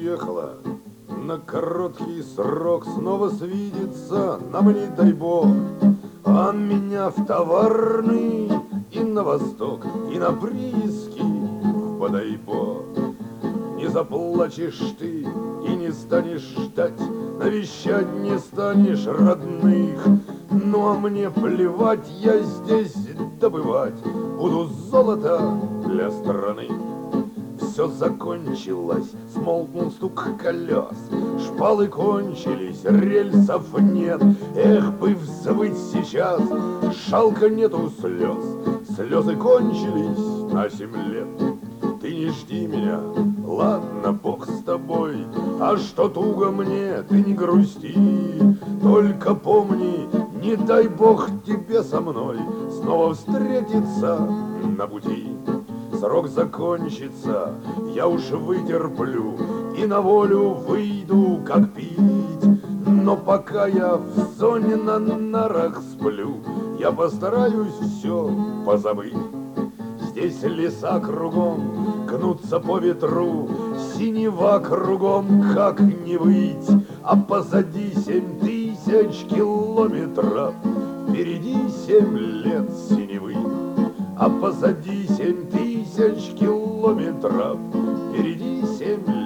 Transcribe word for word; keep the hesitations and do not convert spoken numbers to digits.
уехала на короткий срок, снова свидеться нам не дай бог. А меня в товарный и на восток, и на прииски в Бодайбо. Не заплачешь ты и не станешь ждать, навещать не станешь родных. Ну а мне плевать, я здесь добывать буду золото для страны. Все закончилось, смолкнул стук колес, шпалы кончились, рельсов нет. Эх, бы взвыть сейчас, жалко нету слез, слезы кончились на семь лет. Ты не жди меня, ладно, Бог с тобой, а что туго мне, ты не грусти. Только помни, не дай Бог тебе со мной снова встретиться на пути. Срок закончится, я уж вытерплю и на волю выйду, как пить. Но пока я в зоне на нарах сплю, я постараюсь все позабыть. Здесь леса кругом гнутся по ветру, синева кругом, как не выть. А позади семь тысяч километров, впереди семь лет синевы. А позади семь тысяч километров, впереди семь